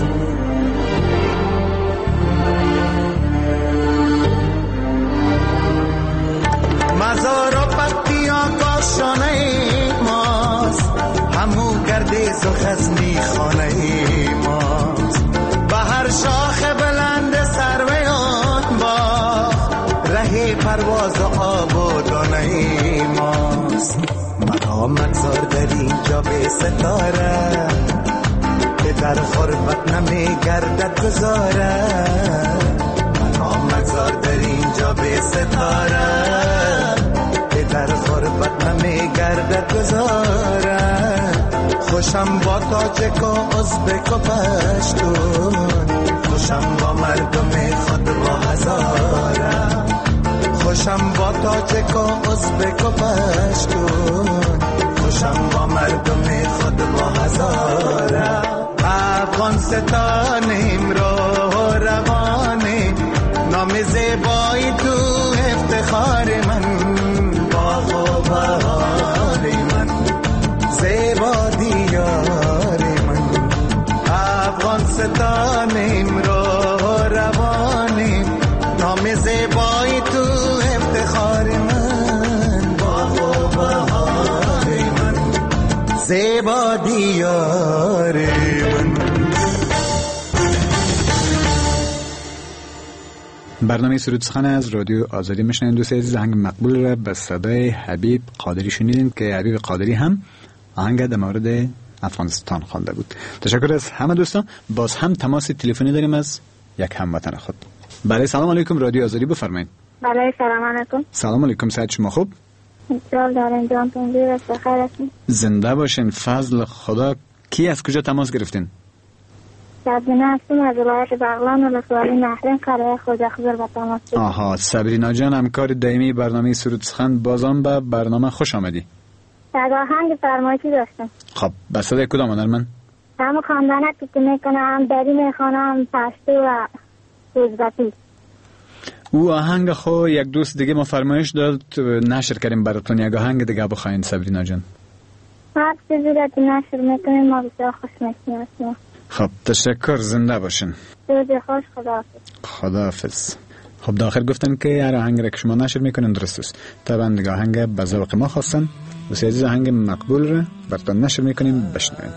مزار و پتیان کاشانه ماست همو گردیز و غزنی خانه ماست به هر شاخ بلند سروی آن باغ ره پرواز و آب و دانه ماست مرا مگذار در اینجا به ستاره که در غربت نمی گردد گذاره مرا مگذار در اینجا به ستاره که در غربت نمی گردد گذاره خوشم با تاجک و ازبک و پشتون خوشم با مردم خود با هزاره خوشم با تاجک و ازبک و پشتون خوشم با مردم خود با هزاره افغانستانیم راه و روانیم نام زیبایی تو افتخار من باغ و بهار من زیبا دیار من افغانستانیم راه و روانیم نام زیبایی تو افتخار من باغ زیبا دیار من. برنامه سرود سخن از رادیو آزادی میشنین. دوست عزیز، آهنگ مقبول را به صدای حبیب قادری شنیدین که حبیب قادری هم آهنگ در مورد افغانستان خوانده بود. تشکر از همه دوستان. باز هم تماس تلفنی داریم از یک هموطن خود. بله سلام علیکم، رادیو آزادی بفرمایید. بله سلام علیکم. سلام علیکم، صحت شما خوب؟ جال دارین جانتون دیر است، بخیر هستین؟ زنده باشین. فضل خدا. کی از کجا تماس گرفتین؟ سبرینا هستم از ولایت بغلان و ولسوالی نهرین قریه خوجا خضر با تماس داریم. آها، سبرینا جان همکار دائمی برنامه سرود سخن، بازم به برنامه خوش آمدی. از آهنگ فرمایشی داشتم. خب به صدای کدام هنرمند؟ هم خواندنک که میکنم، هم دری میخوانم، پشتو و روزبتی. او آهنگ خو یک دوست دیگه ما فرمایش داد نشر کردیم براتون. یک آهنگ دیگه بخواین سبرینا جان. هر چیزی را که نشر میکنیم ما بسیار خوش میکنیم. خب تشکر، زنده باشین. روز خوش، خداحافظ. خداحافظ. خب داخل گفتن که هر آهنگ را که شما نشر میکنین درست است. طبعا دیگه آهنگ به ذوق ما خواستن. بسیار عزیز، آهنگ مقبول را براتون نشر میکنیم، بشنوین.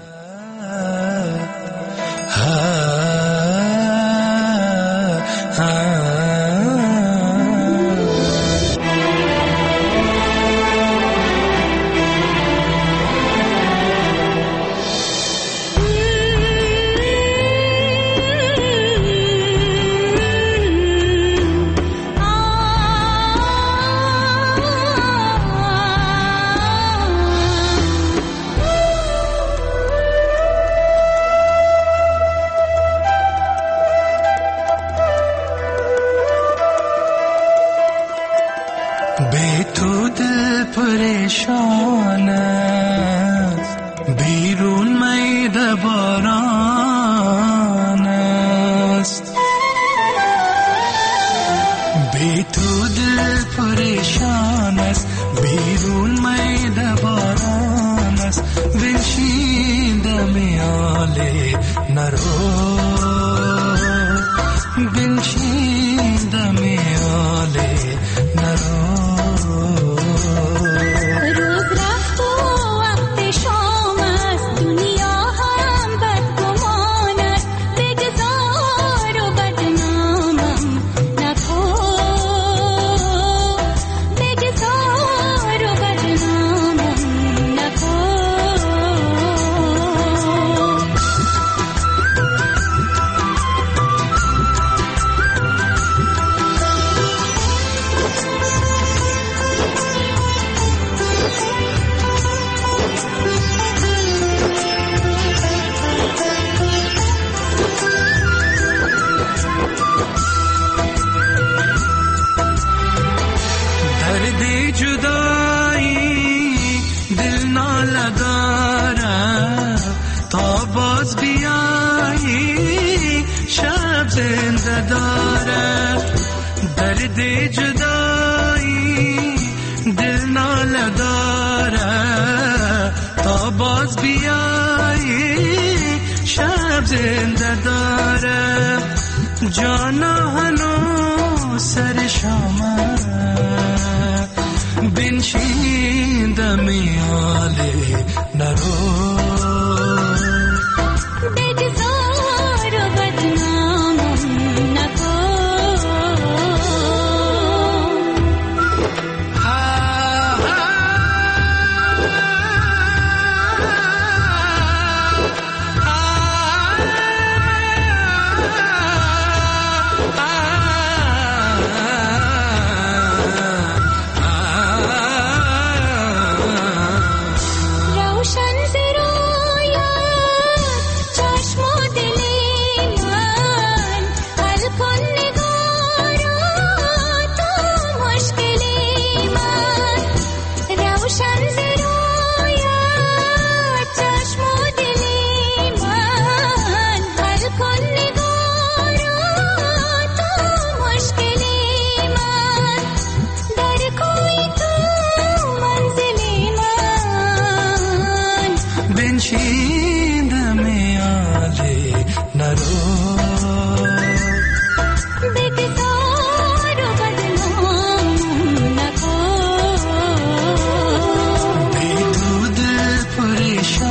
Shine.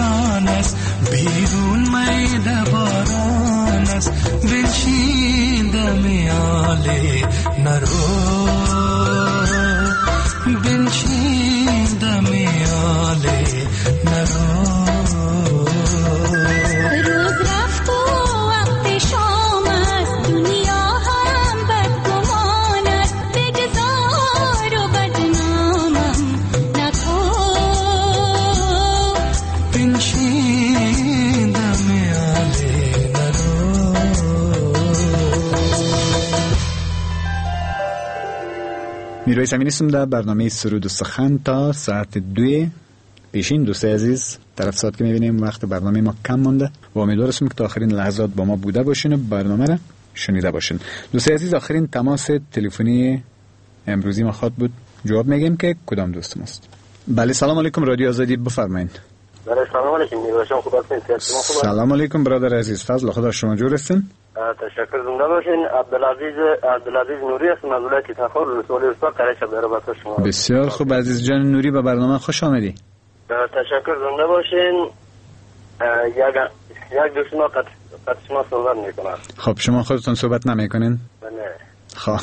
میرویس امینی هستم در برنامه سرود و سخن تا ساعت دوی پیشین. دوستای عزیز، طرف ساعت که میبینیم وقت برنامه ما کم مونده و امیدوارم که تا آخرین لحظات با ما بوده باشین و برنامه را شنیده باشین. دوستای عزیز، آخرین تماس تلفنی امروزی ما خواهد بود. جواب میگیم که کدام دوستم است. بله، سلام علیکم، رادیو آزادی، بفرمایید. بله، سلام علیکم. میرویس خوب هستین؟ سلام علیکم برادر عزیز، فضل خدا شما جور هستین؟ تشکر. زنده باشین. عبدالعزیز عبدالعزیز نوری هستم از ولایت تخار، ولسوالی استان قره شبدر بسر شما. بسیار خوب عزیز جان نوری، به برنامه خوش آمدی. تشکر. زنده باشین. یک یک دوست ما قد قد شما صحبت میکنم. خب شما خودتون صحبت نمیکنین؟ بله. خب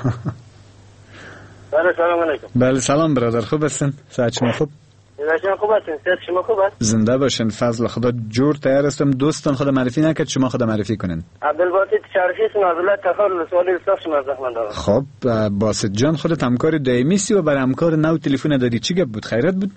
بله، سلام علیکم. بله سلام برادر، خوب هستین؟ صحت شما خوب؟ شما خوب هستین؟ صحت شما خوب است؟ زنده باشین. فضل خدا جور تیار هستم. دوستان خود معرفی نکرد، شما خود معرفی کنین. عبدالباسط شریفی هستم از ولایت تخار، ولسوالی استان شما زحمت دارم. خب باسط جان، خودت همکار دائمی سی و برای همکار نو تلفن دادی، چی گپ بود؟ خیرت بود؟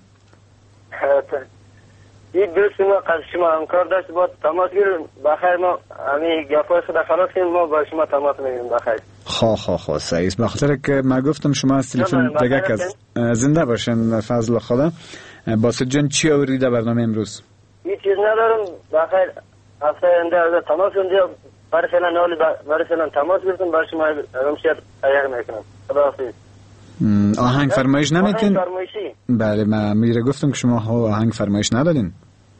این دوست ما قد شما همکار داشت، با تماس گیریم بخیر. ما همین گپای خود خلاص کنیم، ما با شما تماس میگیریم بخیر. خا خا خا سعید، به خاطر که ما گفتم شما از تلفن دیگه کس. زنده باشین فضل خدا. باسط جان چی آوردی برنامه امروز؟ هیچ چیز ندارم بخیر. هفته آینده از تماس کنیم، برای فعلا نالی برای فعلا تماس گرفتم، برای شما رمشیت تیار میکنم. خداحافظ. آهنگ فرمایش نمیتین؟ آهنگ فرمایشی؟ بله، من میره گفتم که شما آهنگ فرمایش ندادین.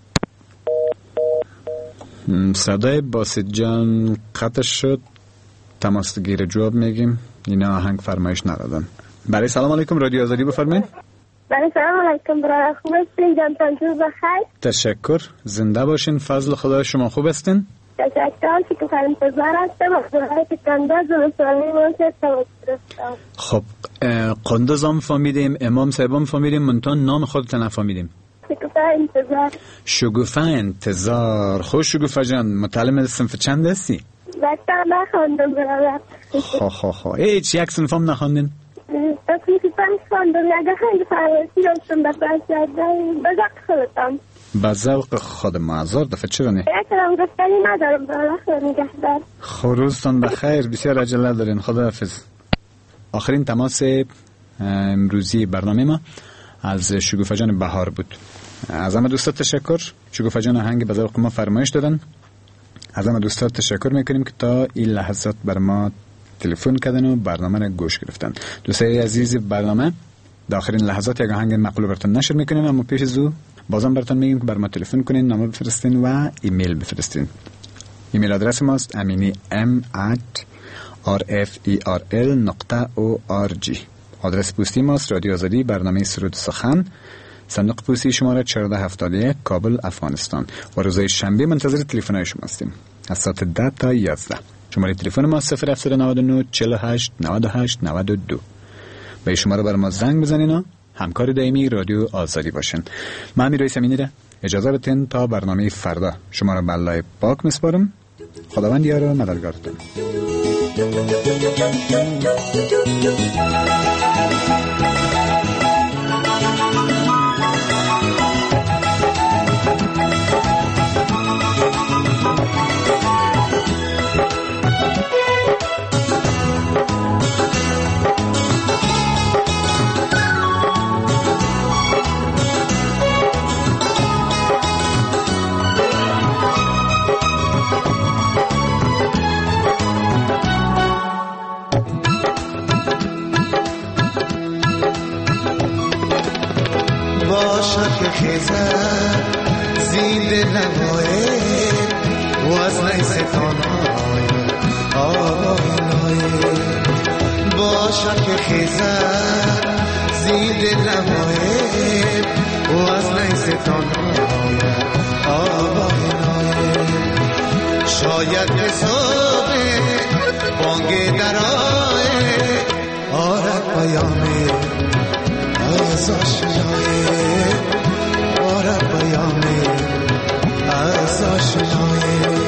صدای باسط جان قطع شد. تماس گیر جواب میگیم، اینا آهنگ فرمایش ندادن. بله سلام علیکم، رادیو آزادی، بفرمایید. بله سلام علیکم برادر، خوب هستین؟ جانتان جور بخیر؟ تشکر. زنده باشین. فضل خدا شما خوب هستین؟ تشکر. که تو انتظار هستم از ولایت قندز و سالی منصف تماس گرفتم. خب قندز هم فهمیدیم، امام صاحب هم فهمیدیم، منتون نام خودت نفهمیدیم. شکوفه انتظار. شکوفه انتظار. خوش شکوفه جان، متعلم صنف چند هستی؟ بسته نخواندم برادر. خو خو خو هیچ یک صنف هم نخواندین؟ تصنیف پنج خواندم، یک خیلی فرمایشی داشتم به بزرگ خودتم. به ذوق خود معذر دفعه چرا نه؟ اکرام گفتنی ندارم برادر، خود نگهدار. روزتان بخیر، بسیار عجله دارین. خداحافظ. آخرین تماس امروزی برنامه ما از شگوفه جان بهار بود. از همه دوستان تشکر. شگوفه جان آهنگ به ذوق ما فرمایش دادن. از همه دوستان تشکر میکنیم که تا این لحظات بر ما تلفن کردن و برنامه را گوش گرفتن. دوستای عزیز برنامه، در آخرین لحظات یک آهنگ مقبول براتون نشر میکنیم، اما پیش از او بازم براتون میگیم که بر ما تلفن کنین، نامه بفرستین و ایمیل بفرستین. ایمیل آدرس ماست امینی ام ات آر اف ای آر ال نقطه او آر جی. آدرس پستی ماست رادیو آزادی، برنامه سرود سخن، صندوق پستی شماره چهارده هفتاد و یک، کابل، افغانستان. و روزهای شنبه منتظر تلفن‌های شما هستیم از ساعت ده تا یازده. شماره تلفن ما صفر هفت نه نه چهل و هشت نود و هشت نود و دو. به شماره بر ما زنگ بزنین و همکار دائمی رادیو آزادی باشین. من میرویس امینی را اجازه بدین تا برنامه فردا شما را به الله پاک میسپارم. خداوند یار و مددگارتون. که خیزد زید نمایه و از نیستانای آبانای باشد که خیزد زید نمایه و از نیستانای آبانای شاید به صبح بانگ درای آرد پیامه از از آشنایی آره پیامی از آشنایی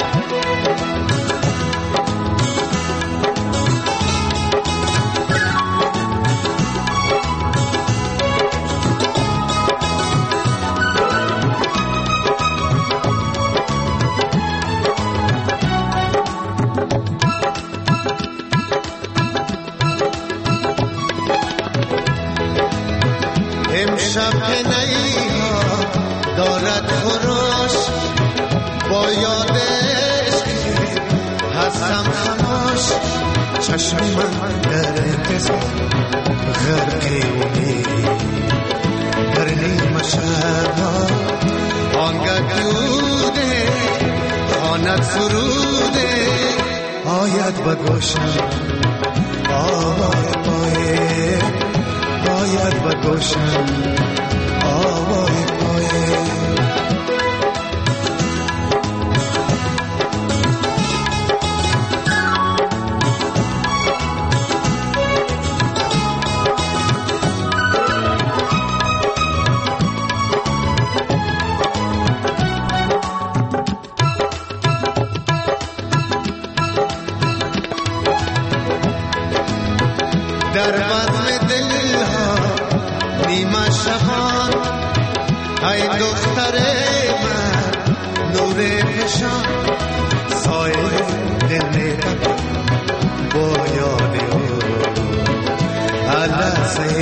امشب که نیها دارد خروش با یادش که هستم خموش چشم من در انتظار غرقی امید در نیم شبها آنگه دوده خواند سروده آید به گوشم آوای پایه آید به گوشم آوای پایه در بطن دل ها نیمه شبان ای دختر من نور فشان سایه دل میتب با یاد او لحظه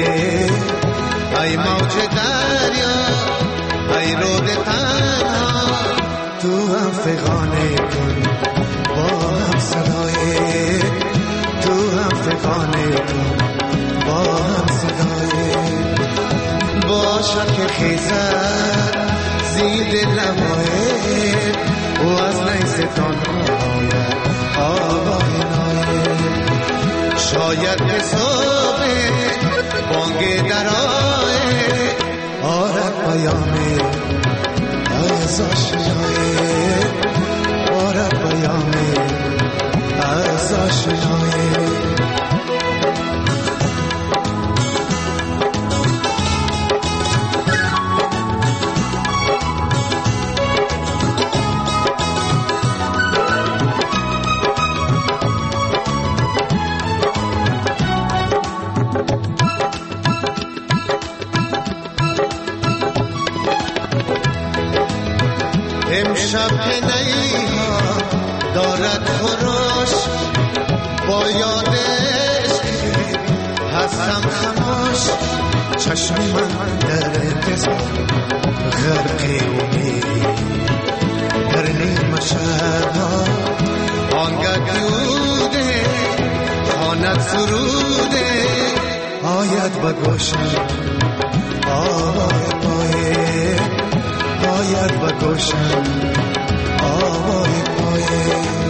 ای موج دریا ای رود تنها تو هم فغانه کن با هم صدای تو هم فغانه کن با هم صدای باشد که خیزد زید لمایه و از نیستان آید آبای نایه شاید که صبح بانگ درائه آرد پیامه از آشنایه آرد پیامه از آشنایه امشب که نیها دارد خروش با یادش که هستم خموش چشم من در انتظار غرقی امید در نیم شبها آنگه دوده خواند سروده آید به گوشم آوای پایه آید به گوشم آوای پایه